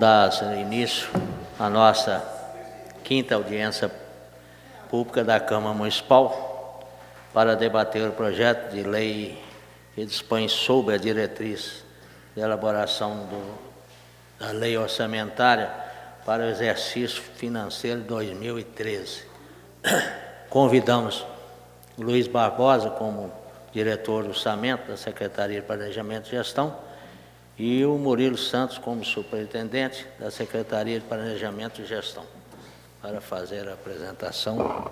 dar início à nossa quinta audiência pública da Câmara Municipal para debater o projeto de lei que dispõe sobre a diretriz de elaboração da lei orçamentária para o exercício financeiro de 2013. Convidamos o Luiz Barbosa como diretor do orçamento da Secretaria de Planejamento e Gestão e o Murilo Santos como superintendente da Secretaria de Planejamento e Gestão para fazer a apresentação.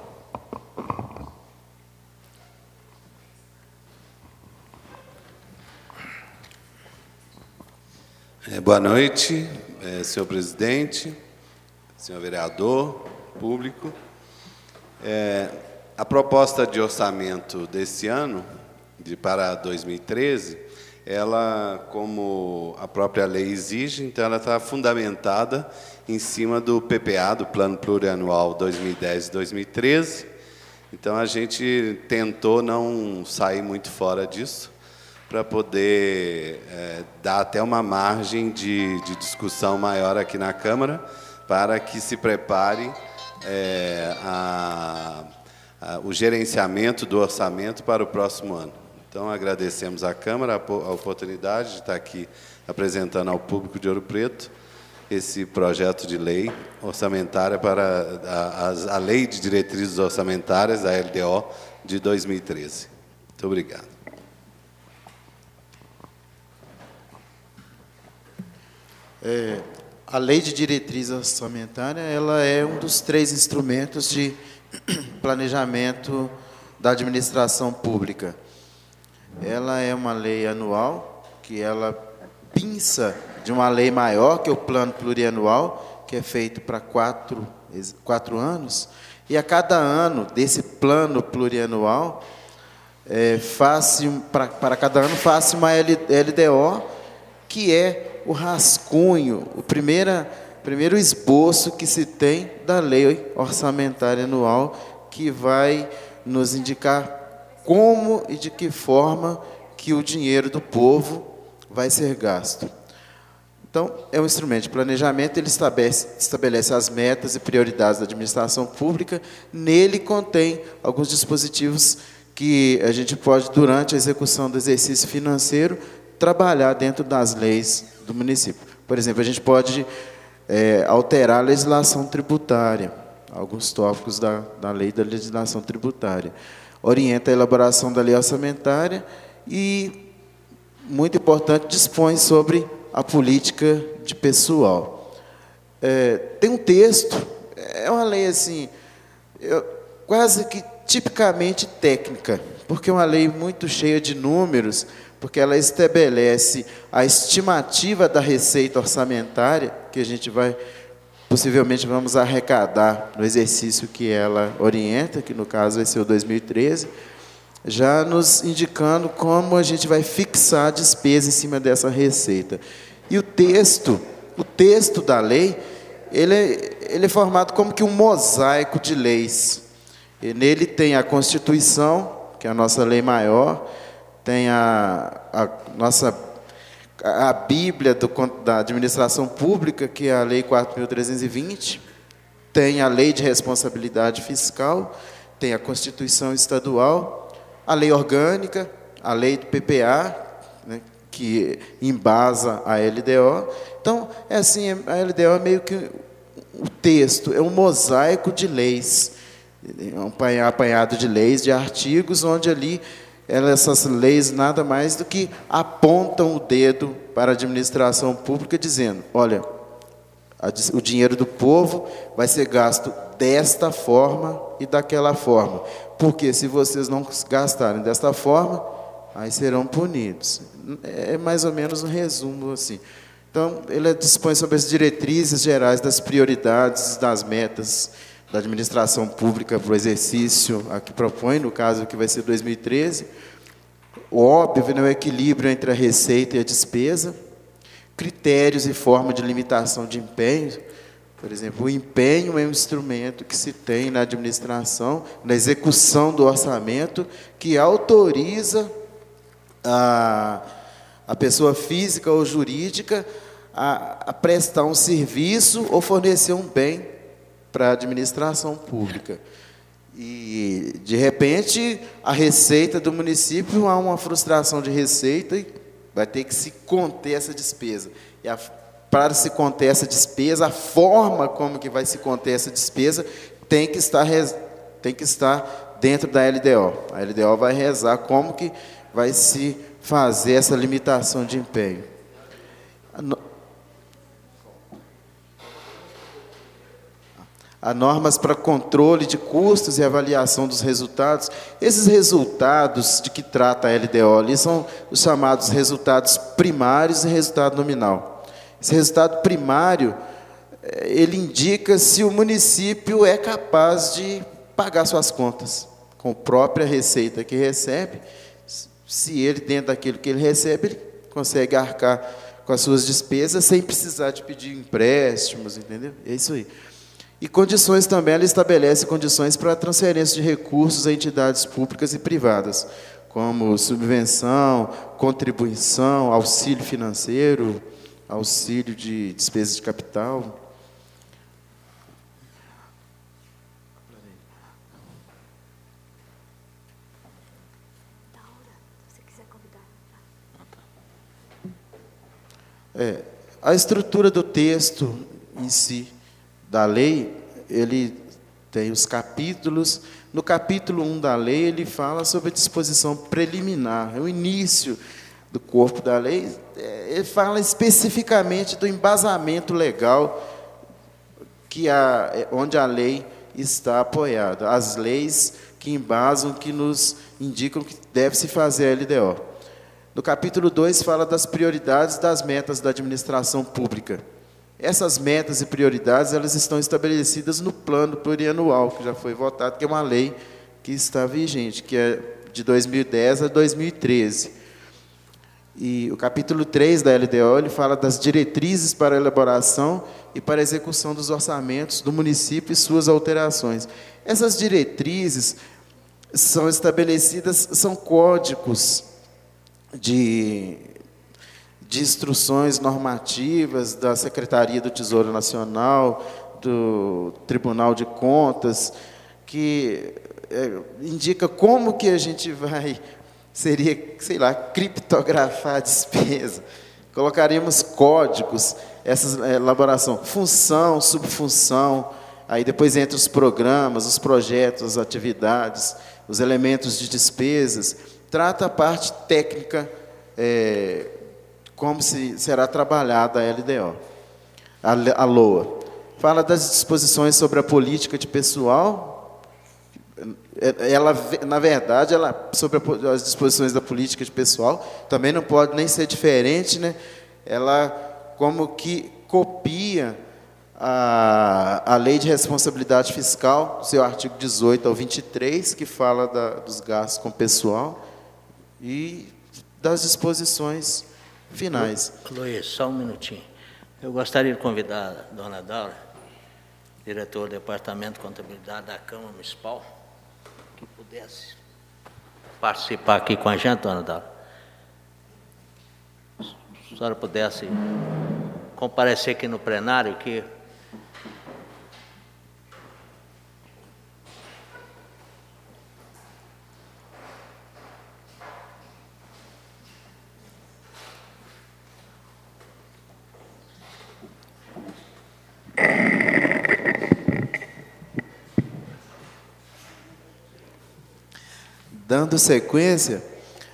Boa noite, senhor presidente, senhor vereador, público. A proposta de orçamento desse ano, para 2013, ela, como a própria lei exige, então ela está fundamentada em cima do PPA, do Plano Plurianual 2010-2013. Então, a gente tentou não sair muito fora disso, para poder dar até uma margem de discussão maior aqui na Câmara, para que se prepare o gerenciamento do orçamento para o próximo ano. Então, agradecemos à Câmara a oportunidade de estar aqui apresentando ao público de Ouro Preto esse projeto de lei orçamentária para a Lei de Diretrizes Orçamentárias, a LDO, de 2013. Muito obrigado. A Lei de Diretriz Orçamentária, ela é um dos 3 instrumentos de planejamento da administração pública. Ela é uma lei anual, que ela pinça de uma lei maior, que é o Plano Plurianual, que é feito para 4 anos, e a cada ano desse Plano Plurianual, para cada ano, faz uma LDO, que é o rascunho, o primeiro esboço que se tem da lei orçamentária anual, que vai nos indicar como e de que forma que o dinheiro do povo vai ser gasto. Então, é um instrumento de planejamento, ele estabelece as metas e prioridades da administração pública. Nele contém alguns dispositivos que a gente pode, durante a execução do exercício financeiro, trabalhar dentro das leis do município. Por exemplo, a gente pode alterar a legislação tributária, alguns tópicos da lei da legislação tributária. Orienta a elaboração da lei orçamentária e, muito importante, dispõe sobre a política de pessoal. Tem um texto, é uma lei assim, quase que tipicamente técnica, porque é uma lei muito cheia de números, porque ela estabelece a estimativa da receita orçamentária, que a gente possivelmente vamos arrecadar no exercício que ela orienta, que no caso vai ser o 2013, já nos indicando como a gente vai fixar a despesa em cima dessa receita. E o texto da lei, ele é formado como que um mosaico de leis. E nele tem a Constituição, que é a nossa lei maior, tem a Bíblia da Administração Pública, que é a Lei 4.320, tem a Lei de Responsabilidade Fiscal, tem a Constituição Estadual, a Lei Orgânica, a Lei do PPA, né, que embasa a LDO. Então, assim, a LDO é meio que o texto, é um mosaico de leis, um apanhado de leis, de artigos, onde ali essas leis nada mais do que apontam o dedo para a administração pública, dizendo, olha, o dinheiro do povo vai ser gasto desta forma e daquela forma, porque se vocês não gastarem desta forma, aí serão punidos. É mais ou menos um resumo assim. Então, ele dispõe sobre as diretrizes gerais das prioridades, das metas da administração pública para o exercício a que propõe, no caso que vai ser 2013, óbvio, o equilíbrio entre a receita e a despesa, critérios e forma de limitação de empenho. Por exemplo, o empenho é um instrumento que se tem na administração, na execução do orçamento, que autoriza a pessoa física ou jurídica a prestar um serviço ou fornecer um bem para a administração pública. E, de repente, a receita do município, há uma frustração de receita e vai ter que se conter essa despesa. E para se conter essa despesa, a forma como que vai se conter essa despesa tem que estar dentro da LDO. A LDO vai rezar como que vai se fazer essa limitação de empenho. Há normas para controle de custos e avaliação dos resultados. Esses resultados de que trata a LDO ali são os chamados resultados primários e resultado nominal. Esse resultado primário, ele indica se o município é capaz de pagar suas contas, com a própria receita que recebe. Se ele, dentro daquilo que ele recebe, ele consegue arcar com as suas despesas sem precisar de pedir empréstimos, entendeu? É isso aí. E condições também, ela estabelece condições para a transferência de recursos a entidades públicas e privadas, como subvenção, contribuição, auxílio financeiro, auxílio de despesas de capital. A estrutura do texto em si, da lei, ele tem os capítulos. No capítulo 1 da lei, ele fala sobre a disposição preliminar, é o início do corpo da lei. Ele fala especificamente do embasamento legal onde a lei está apoiada, as leis que embasam, que nos indicam que deve se fazer a LDO. No capítulo 2, fala das prioridades das metas da administração pública. Essas metas e prioridades, elas estão estabelecidas no plano plurianual, que já foi votado, que é uma lei que está vigente, que é de 2010 a 2013. E o capítulo 3 da LDO, ele fala das diretrizes para a elaboração e para a execução dos orçamentos do município e suas alterações. Essas diretrizes são estabelecidas, são códigos de instruções normativas da Secretaria do Tesouro Nacional, do Tribunal de Contas, que indica como que a gente vai, seria, sei lá, criptografar a despesa. Colocaríamos códigos, essa elaboração, função, subfunção, aí depois entre os programas, os projetos, as atividades, os elementos de despesas, trata a parte técnica, como será trabalhada a LDO, a LOA. Fala das disposições sobre a política de pessoal. Ela, na verdade, sobre as disposições da política de pessoal, também não pode nem ser diferente, né? Ela como que copia a Lei de Responsabilidade Fiscal, seu artigo 18 ao 23, que fala dos gastos com pessoal e das disposições finais. Luiz, só um minutinho. Eu gostaria de convidar a dona Daura, diretora do Departamento de Contabilidade da Câmara Municipal, que pudesse participar aqui com a gente, dona Daura. Se a senhora pudesse comparecer aqui no plenário, que dando sequência,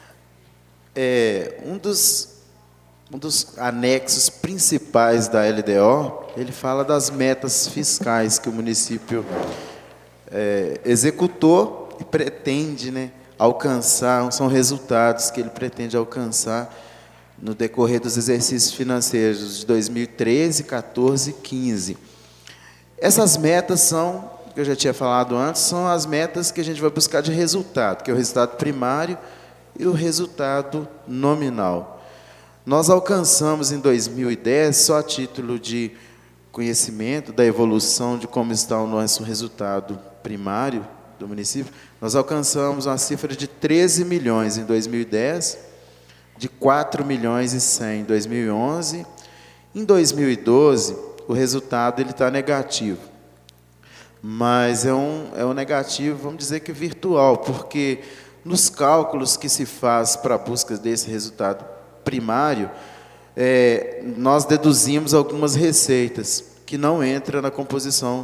um dos anexos principais da LDO, ele fala das metas fiscais que o município executou e pretende, né, alcançar, são resultados que ele pretende alcançar no decorrer dos exercícios financeiros de 2013, 14 e 15. Essas metas são, que eu já tinha falado antes, são as metas que a gente vai buscar de resultado, que é o resultado primário e o resultado nominal. Nós alcançamos em 2010, só a título de conhecimento da evolução de como está o nosso resultado primário do município, nós alcançamos uma cifra de 13 milhões em 2010, de 4 milhões e 100 em 2011 Em 2012, o resultado está negativo, mas é um negativo, vamos dizer que virtual, porque nos cálculos que se faz para a busca desse resultado primário, nós deduzimos algumas receitas que não entram na composição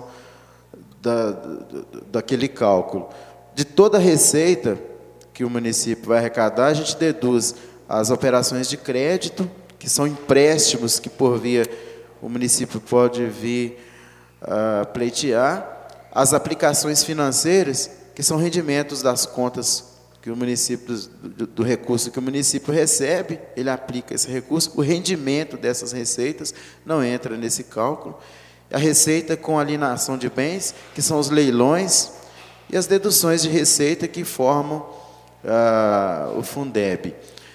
daquele cálculo. De toda a receita que o município vai arrecadar, a gente deduz as operações de crédito, que são empréstimos que, por via, o município pode vir a pleitear, as aplicações financeiras, que são rendimentos das contas que o município, do recurso que o município recebe, ele aplica esse recurso, o rendimento dessas receitas não entra nesse cálculo. A receita com alienação de bens, que são os leilões, e as deduções de receita que formam o Fundeb.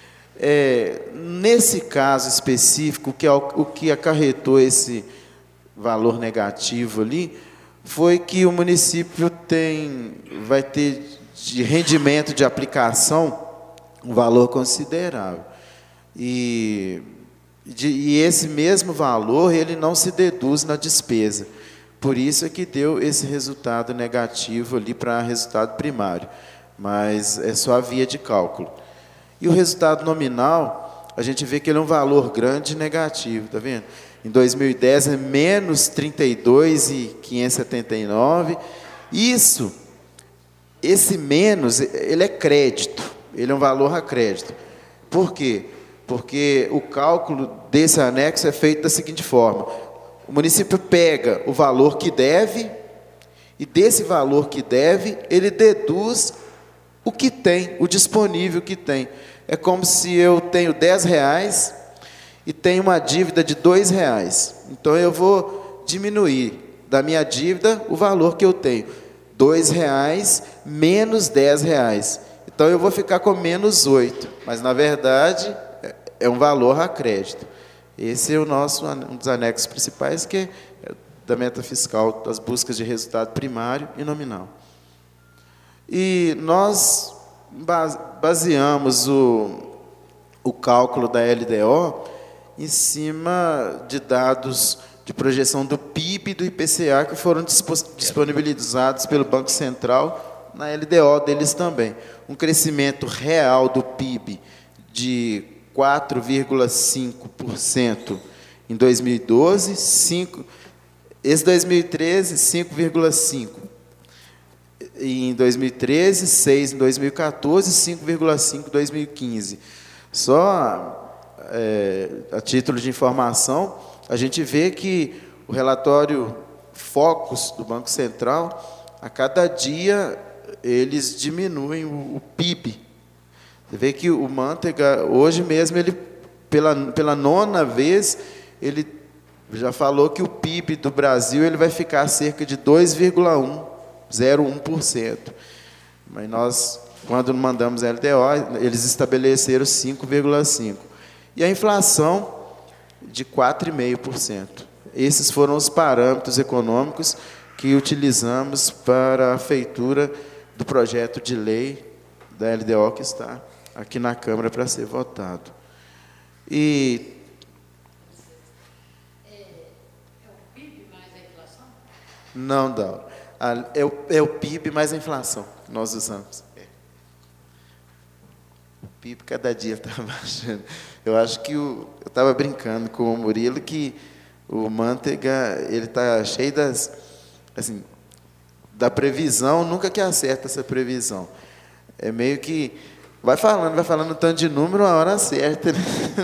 Nesse caso específico, o que acarretou esse valor negativo ali, foi que o município vai ter de rendimento de aplicação um valor considerável. E esse mesmo valor, ele não se deduz na despesa. Por isso é que deu esse resultado negativo ali para resultado primário. Mas é só a via de cálculo. E o resultado nominal, a gente vê que ele é um valor grande e negativo, está vendo? Em 2010 é menos 32.579. Esse menos, ele é crédito, ele é um valor a crédito. Por quê? Porque o cálculo desse anexo é feito da seguinte forma: o município pega o valor que deve, e desse valor que deve, ele deduz o que tem, o disponível que tem. É como se eu tenho R$10 e tenho uma dívida de R$2. Então, eu vou diminuir da minha dívida o valor que eu tenho. R$2 menos R$10. Então, eu vou ficar com menos 8. Mas, na verdade, é um valor a crédito. Esse é um dos anexos principais, que é da meta fiscal, das buscas de resultado primário e nominal. E nós baseamos o cálculo da LDO em cima de dados de projeção do PIB e do IPCA que foram disponibilizados pelo Banco Central na LDO deles também. Um crescimento real do PIB de 4,5% em 2012, esse 2013, 5,5%. Em 2013, 6% em 2014, 5,5% em 2015. Só a título de informação, a gente vê que o relatório Focus do Banco Central, a cada dia eles diminuem o PIB. Você vê que o Mantega, hoje mesmo, ele, pela 9ª vez, ele já falou que o PIB do Brasil ele vai ficar cerca de 2,01%. Mas nós, quando mandamos a LDO, eles estabeleceram 5,5%. E a inflação de 4,5%. Esses foram os parâmetros econômicos que utilizamos para a feitura do projeto de lei da LDO que está aqui na Câmara para ser votado. E é o PIB mais a inflação? Não, Dal. É o PIB mais a inflação que nós usamos. O PIB cada dia está baixando. Eu acho que eu estava brincando com o Murilo que o Mantega ele está cheio da previsão, nunca que acerta essa previsão. É meio que vai falando tanto de número, a hora certa. Né?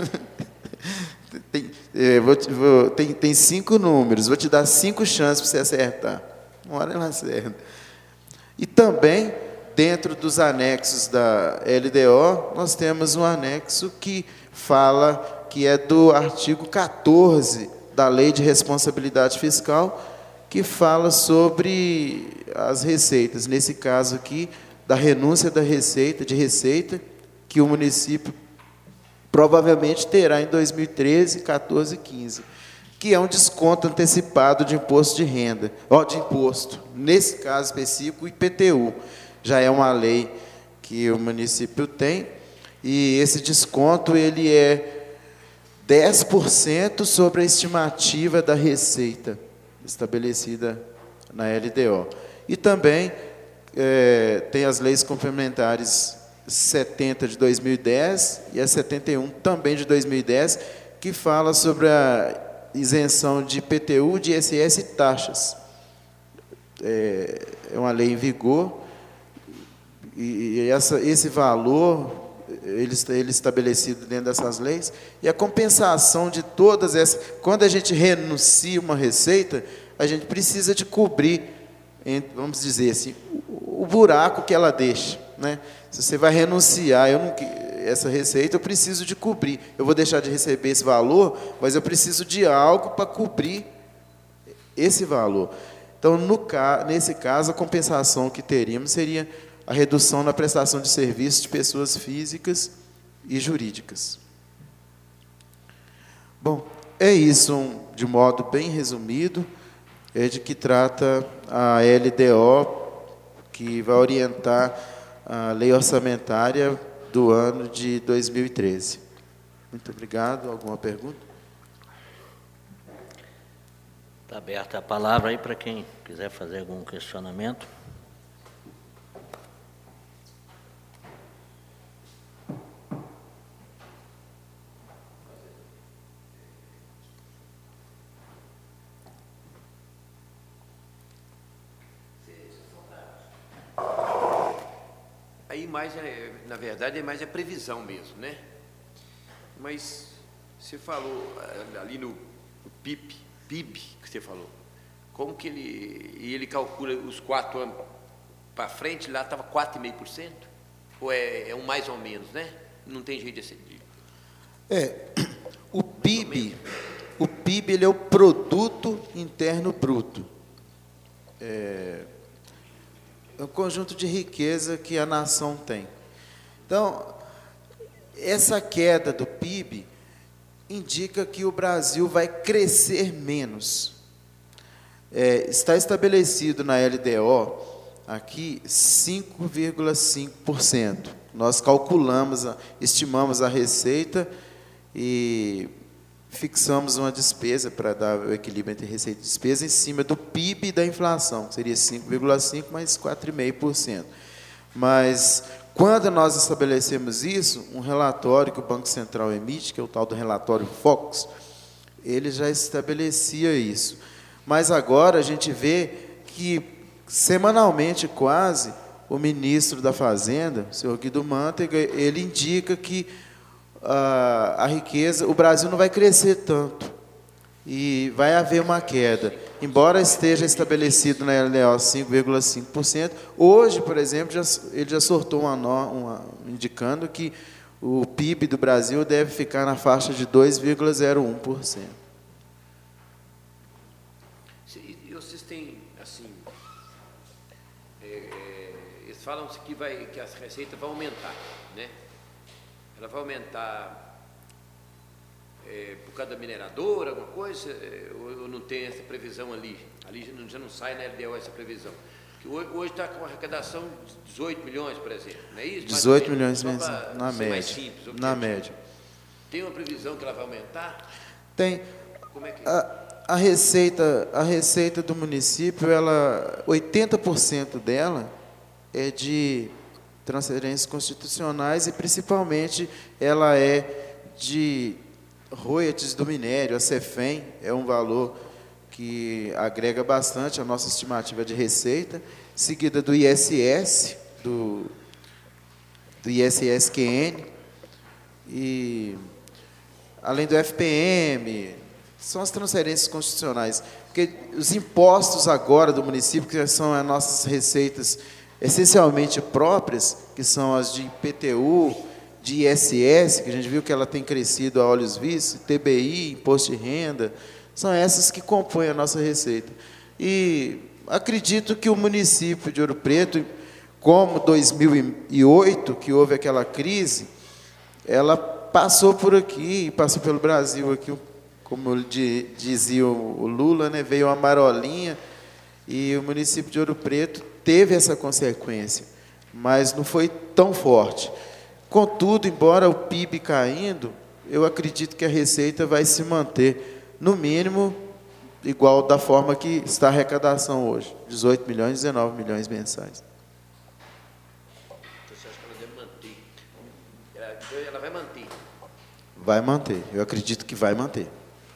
Tem 5 números, vou te dar 5 chances para você acertar. Uma hora ela acerta. E também, dentro dos anexos da LDO, nós temos um anexo que fala, que é do artigo 14 da Lei de Responsabilidade Fiscal, que fala sobre as receitas. Nesse caso aqui, da renúncia da receita, que o município provavelmente terá em 2013, 14 e 15, que é um desconto antecipado de imposto de renda, de imposto. Nesse caso específico, o IPTU. Já é uma lei que o município tem, e esse desconto ele é 10% sobre a estimativa da receita estabelecida na LDO. E também tem as leis complementares 70 de 2010 e a 71 também de 2010, que fala sobre a isenção de IPTU, de ISS e taxas. É uma lei em vigor, e esse valor ele estabelecido dentro dessas leis, e a compensação de todas essas. Quando a gente renuncia uma receita, a gente precisa de cobrir, vamos dizer assim, o buraco que ela deixa, né? Se você vai renunciar, essa receita eu preciso de cobrir. Eu vou deixar de receber esse valor, mas eu preciso de algo para cobrir esse valor. Então, nesse caso, a compensação que teríamos seria a redução na prestação de serviços de pessoas físicas e jurídicas. Bom, é isso, de modo bem resumido, de que trata a LDO, que vai orientar a lei orçamentária do ano de 2013. Muito obrigado. Alguma pergunta? Está aberta a palavra aí para quem quiser fazer algum questionamento. Aí na verdade, mais a previsão mesmo, né? Mas você falou ali no PIB que você falou, como que ele calcula os 4 anos para frente, lá estava 4,5%? Ou é um mais ou menos, né? Não tem jeito de ser. O PIB ele é o Produto Interno Bruto. É um conjunto de riqueza que a nação tem. Então, essa queda do PIB indica que o Brasil vai crescer menos. Está estabelecido na LDO aqui 5,5%. Nós estimamos a receita e fixamos uma despesa para dar o equilíbrio entre receita e despesa em cima do PIB e da inflação, que seria 5,5% mais 4,5%. Mas, quando nós estabelecemos isso, um relatório que o Banco Central emite, que é o tal do relatório Focus, ele já estabelecia isso. Mas agora a gente vê que, semanalmente quase, o ministro da Fazenda, o senhor Guido Mantega, ele indica que a riqueza, o Brasil não vai crescer tanto e vai haver uma queda. Embora esteja estabelecido na LDO 5,5%, hoje, por exemplo, ele já soltou indicando que o PIB do Brasil deve ficar na faixa de 2,01%. E vocês têm, assim, eles falam que as receitas vão aumentar, né? Ela vai aumentar por causa da mineradora, alguma coisa, ou não tem essa previsão ali? Ali já não sai na LDO essa previsão. Porque hoje está com uma arrecadação de 18 milhões, por exemplo, não é isso? 18 milhões na média. Mais simples, na média. Tem uma previsão que ela vai aumentar? Tem. Como é que a receita do município, 80% dela é de transferências constitucionais e, principalmente, ela é de royalties do minério. A CEFEM é um valor que agrega bastante a nossa estimativa de receita, seguida do ISS, do ISSQN, e além do FPM, são as transferências constitucionais. Porque os impostos agora do município, que são as nossas receitas essencialmente próprias, que são as de IPTU, de ISS, que a gente viu que ela tem crescido a olhos vistos, TBI, imposto de renda, são essas que compõem a nossa receita. E acredito que o município de Ouro Preto, como 2008, que houve aquela crise, ela passou por aqui, passou pelo Brasil aqui, como dizia o Lula, né, veio uma marolinha, e o município de Ouro Preto teve essa consequência, mas não foi tão forte. Contudo, embora o PIB caindo, eu acredito que a receita vai se manter, no mínimo, igual da forma que está a arrecadação hoje, 18 milhões, 19 milhões mensais. Você acha que ela deve manter? Ela vai manter. Vai manter, eu acredito que vai manter.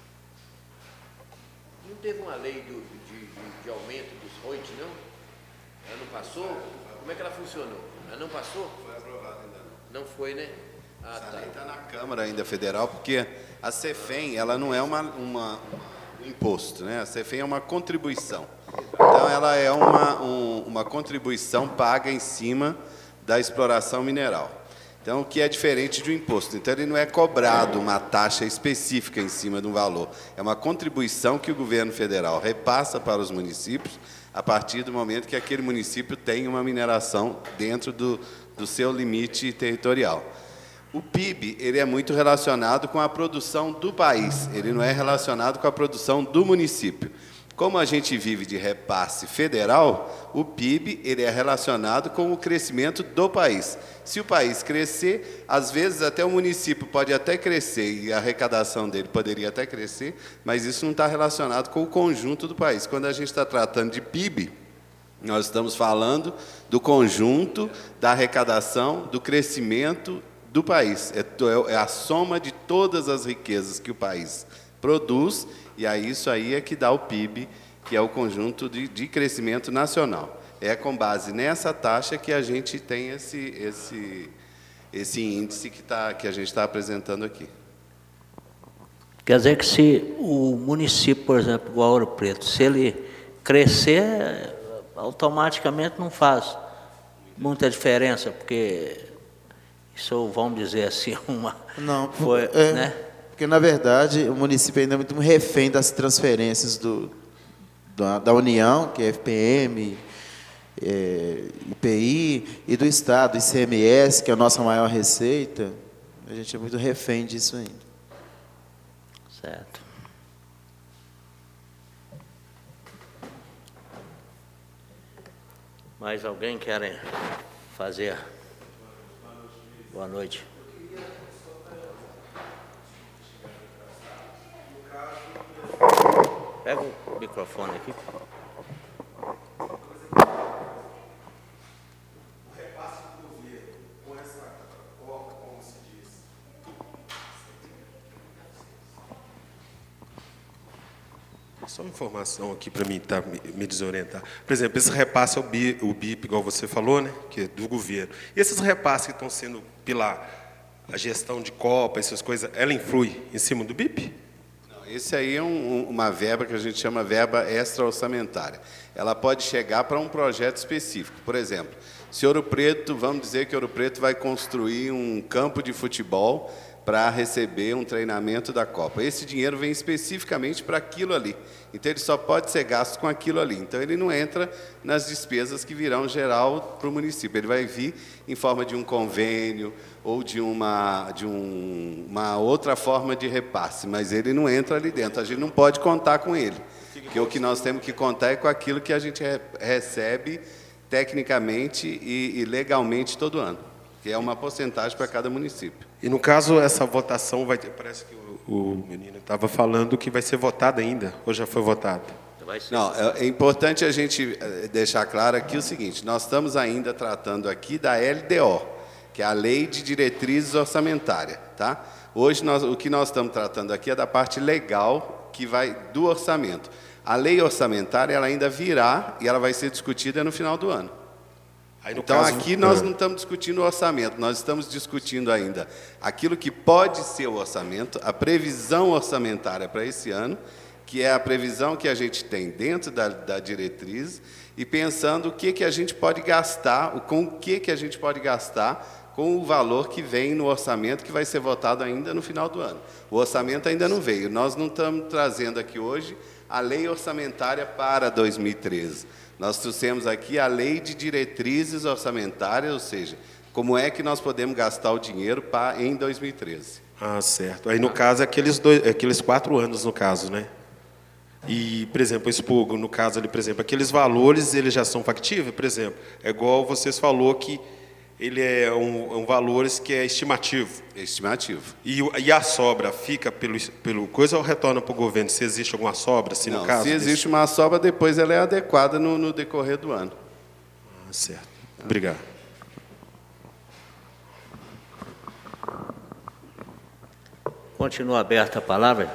Não teve uma lei de aumento dos royalties, não? Ela não passou? Como é que ela funcionou? Ela não passou? Foi aprovado ainda não. Não foi, né? Ah, Essa tá. lei está na Câmara ainda Federal, porque a CEFEM, ela não é um imposto, né? A CEFEM é uma contribuição. Então, ela é uma contribuição paga em cima da exploração mineral. Então, o que é diferente de um imposto. Então, ele não é cobrado uma taxa específica em cima de um valor. É uma contribuição que o governo federal repassa para os municípios a partir do momento que aquele município tem uma mineração dentro do seu limite territorial. O PIB, ele é muito relacionado com a produção do país, ele não é relacionado com a produção do município. Como a gente vive de repasse federal, o PIB ele é relacionado com o crescimento do país. Se o país crescer, às vezes até o município pode até crescer e a arrecadação dele poderia até crescer, mas isso não está relacionado com o conjunto do país. Quando a gente está tratando de PIB, nós estamos falando do conjunto da arrecadação, do crescimento do país. É a soma de todas as riquezas que o país produz, e aí isso aí é que dá o PIB, que é o conjunto de crescimento nacional. É com base nessa taxa que a gente tem esse índice que a gente está apresentando aqui. Quer dizer que se o município, por exemplo, igual Ouro Preto, se ele crescer, automaticamente não faz muita diferença, porque isso, vamos dizer assim, Não, foi, né? Porque, na verdade, o município ainda é muito refém das transferências da União, que é FPM, IPI, e do Estado, ICMS, que é a nossa maior receita. A gente é muito refém disso ainda. Certo. Mais alguém quer fazer? Boa noite. Pega o microfone aqui. Só uma informação aqui para mim me desorientar. Por exemplo, esse repasse é o BIP, igual você falou, né, que é do governo. E esses repasses que estão sendo pela a gestão de Copa, essas coisas, ela influi em cima do BIP? Não, esse aí é uma verba que a gente chama verba extra-orçamentária. Ela pode chegar para um projeto específico. Por exemplo, se Ouro Preto, vamos dizer que Ouro Preto vai construir um campo de futebol para receber um treinamento da Copa. Esse dinheiro vem especificamente para aquilo ali. Então, ele só pode ser gasto com aquilo ali. Então, ele não entra nas despesas que virão geral para o município. Ele vai vir em forma de um convênio ou de uma outra forma de repasse, mas ele não entra ali dentro. A gente não pode contar com ele. Porque o que nós temos que contar é com aquilo que a gente recebe tecnicamente e legalmente todo ano, que é uma porcentagem para cada município. E, no caso, essa votação vai ter... Parece que o menino estava falando que vai ser votada ainda, ou já foi votada? Não, é importante a gente deixar claro aqui o seguinte, nós estamos ainda tratando aqui da LDO, que é a Lei de Diretrizes Orçamentárias. Tá? Hoje, o que nós estamos tratando aqui é da parte legal que vai do orçamento. A lei orçamentária ela ainda virá e ela vai ser discutida no final do ano. Aí, então, caso, aqui nós não estamos discutindo o orçamento, nós estamos discutindo ainda aquilo que pode ser o orçamento, a previsão orçamentária para esse ano, que é a previsão que a gente tem dentro da diretriz, e pensando o que a gente pode gastar, com o que a gente pode gastar com o valor que vem no orçamento, que vai ser votado ainda no final do ano. O orçamento ainda não veio, nós não estamos trazendo aqui hoje a lei orçamentária para 2013. Nós trouxemos aqui a lei de diretrizes orçamentárias, ou seja, como é que nós podemos gastar o dinheiro em 2013. Ah, certo. Aí, no caso, aqueles 4 anos, no caso, né? E, por exemplo, o expurgo, no caso ali, por exemplo, aqueles valores, eles já são factíveis, por exemplo. É igual vocês falou que ele é um valor que é estimativo. Estimativo. E a sobra fica pelo coisa ou retorna para o governo? Se existe alguma sobra, se no Não, caso... se existe uma sobra, depois ela é adequada no decorrer do ano. Certo. Obrigado. Continua aberta a palavra.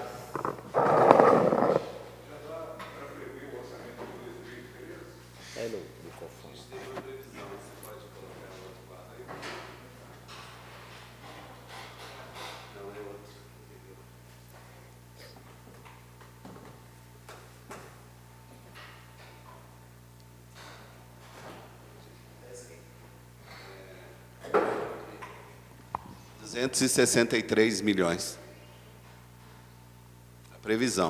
R$263 milhões. A previsão.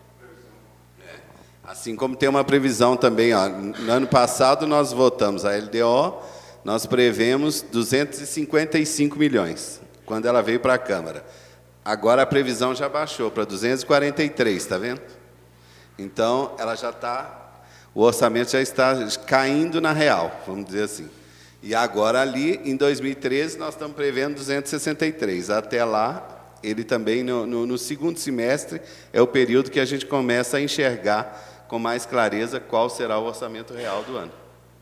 Assim como tem uma previsão também, ó, no ano passado nós votamos a LDO, nós prevemos 255 milhões, quando ela veio para a Câmara. Agora a previsão já baixou para 243, está vendo? Então, ela já está, o orçamento já está caindo na real, vamos dizer assim. E agora ali, em 2013, nós estamos prevendo 263. Até lá, ele também, no segundo semestre, é o período que a gente começa a enxergar com mais clareza qual será o orçamento real do ano.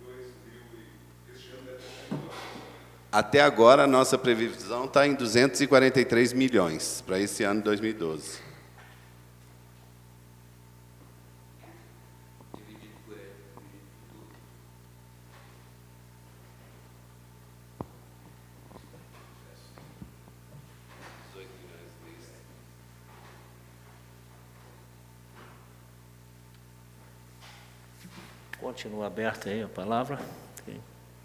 Até agora, a nossa previsão está em 243 milhões para esse ano de 2012. Continua aberta aí a palavra. Okay.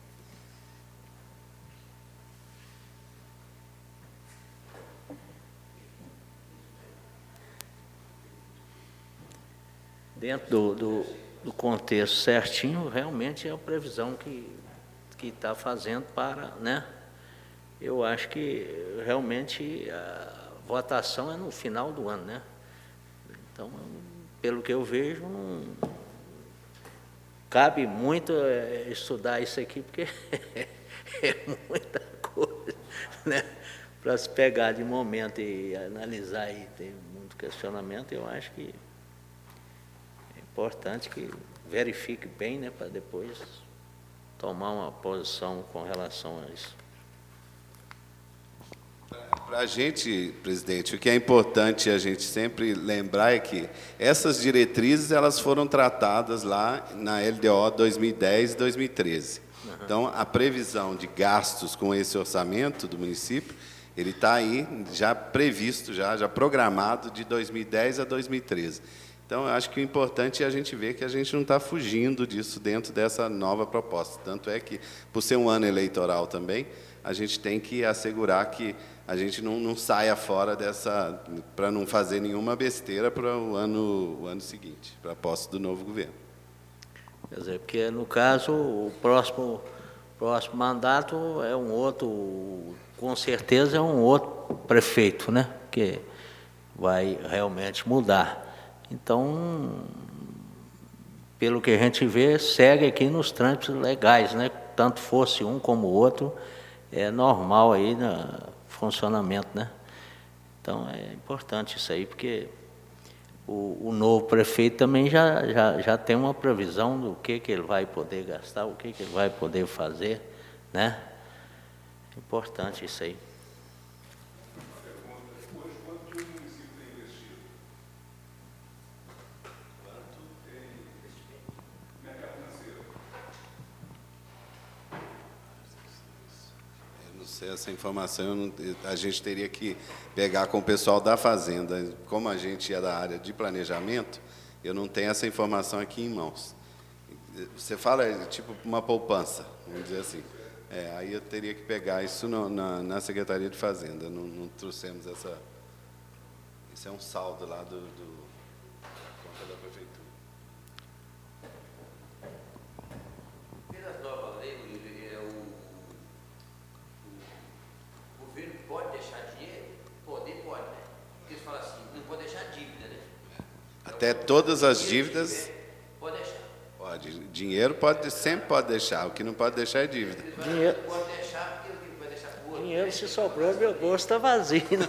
Dentro do contexto certinho, realmente é a previsão que está fazendo para, né? Eu acho que realmente a votação é no final do ano, né? Então, pelo que eu vejo, não cabe muito estudar isso aqui, porque é muita coisa, né? Para se pegar de momento e analisar e ter muito questionamento, eu acho que é importante que verifique bem, né? Para depois tomar uma posição com relação a isso. Para a gente, presidente, o que é importante a gente sempre lembrar é que essas diretrizes elas foram tratadas lá na LDO 2010 e 2013. Uhum. Então, a previsão de gastos com esse orçamento do município, ele está aí já previsto, já programado de 2010 a 2013. Então, eu acho que o importante é a gente ver que a gente não está fugindo disso dentro dessa nova proposta. Tanto é que, por ser um ano eleitoral também, a gente tem que assegurar que a gente não saia fora dessa, para não fazer nenhuma besteira para o ano seguinte, para a posse do novo governo. Quer dizer, porque, no caso, o próximo mandato é um outro, com certeza é um outro prefeito, né? Que vai realmente mudar. Então, pelo que a gente vê, segue aqui nos trâmites legais, né? Tanto fosse um como o outro, é normal aí no funcionamento, né? Então, é importante isso aí, porque o novo prefeito também já tem uma previsão do que ele vai poder gastar, o que ele vai poder fazer, né? É importante isso aí. Essa informação a gente teria que pegar com o pessoal da Fazenda. Como a gente é da área de planejamento, eu não tenho essa informação aqui em mãos. Você fala tipo uma poupança, vamos dizer assim. Aí eu teria que pegar isso na Secretaria de Fazenda. Não trouxemos essa... Isso é um saldo lá da conta da Prefeitura. Pelas novas leis, o governo pode deixar dinheiro? Pode, né? Porque eles falam assim, não pode deixar dívida, né? Até todas as dívidas... Pode deixar. Pode. Dinheiro sempre pode deixar. O que não pode deixar é dívida. Dinheiro. Pode deixar dinheiro, se sobrou, meu bolso está vazio. Fica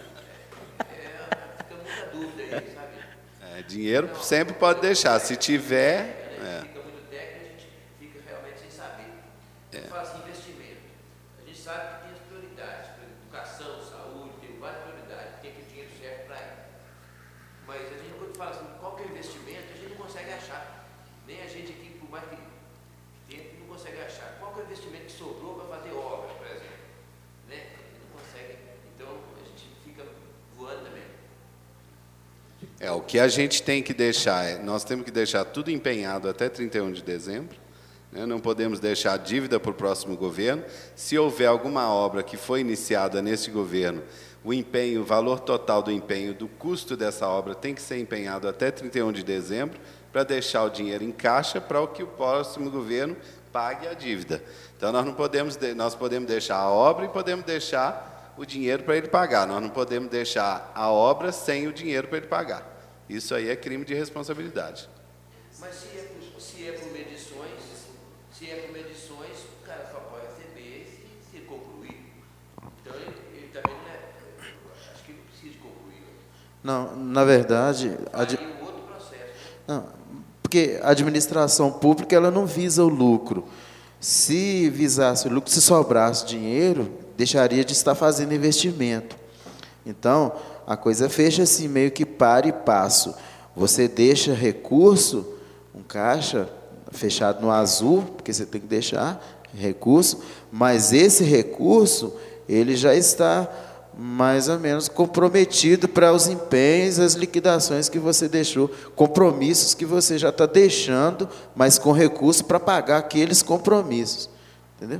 muita dúvida aí, sabe? Dinheiro sempre pode deixar. Se tiver... Fica muito técnico, a gente fica realmente sem saber. Quando fala assim, investimento, a gente sabe que tem as prioridades, por exemplo, educação, saúde, tem várias prioridades, tem que o dinheiro serve para ir. Mas a gente, quando fala assim, qual que é o investimento, a gente não consegue achar. Nem a gente aqui, por mais que tente, não consegue achar. Qual que é o investimento que sobrou para fazer obras, por exemplo? Né? A gente não consegue, então a gente fica voando também. O que a gente tem que deixar, nós temos que deixar tudo empenhado até 31 de dezembro, né? Não podemos deixar dívida para o próximo governo. Se houver alguma obra que foi iniciada nesse governo, o empenho, o valor total do empenho, do custo dessa obra tem que ser empenhado até 31 de dezembro, para deixar o dinheiro em caixa para que o próximo governo pague a dívida. Então, nós podemos deixar a obra e podemos deixar o dinheiro para ele pagar. Nós não podemos deixar a obra sem o dinheiro para ele pagar. Isso aí é crime de responsabilidade. Mas se é por medições, o cara só pode receber se concluir. Então ele também não acho que ele precisa concluir. Não, na verdade... Aí um outro processo. Né? Não, porque a administração pública ela não visa o lucro. Se visasse o lucro, se sobrasse dinheiro, deixaria de estar fazendo investimento. Então, a coisa fecha assim, meio que para e passo. Você deixa recurso, um caixa fechado no azul, porque você tem que deixar recurso, mas esse recurso, ele já está mais ou menos comprometido para os empenhos, as liquidações que você deixou, compromissos que você já está deixando, mas com recurso para pagar aqueles compromissos. Entendeu?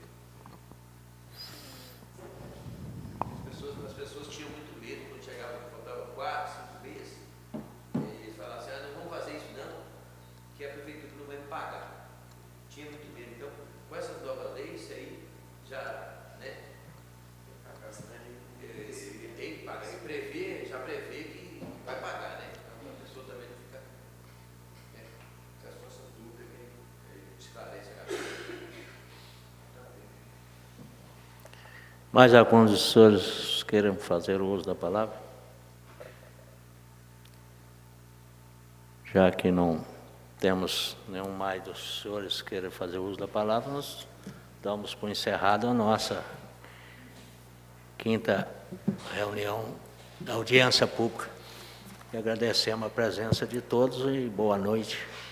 As pessoas tinham muito medo quando chegava, faltava 4, 5 meses, eles falavam assim, não vamos fazer isso não, que a prefeitura não vai me pagar. Tinha muito medo. Então, com essas novas leis, isso aí já, né? Tem que pagar. E já prevê que vai pagar, né? Então, a pessoa também não fica, né, com as suas dúvidas, que esclarece a cabeça. Mais alguns dos senhores queiram fazer o uso da palavra? Já que não temos nenhum mais dos senhores que queira fazer uso da palavra, nós damos por encerrada a nossa 5ª reunião da audiência pública. E agradecemos a presença de todos e boa noite.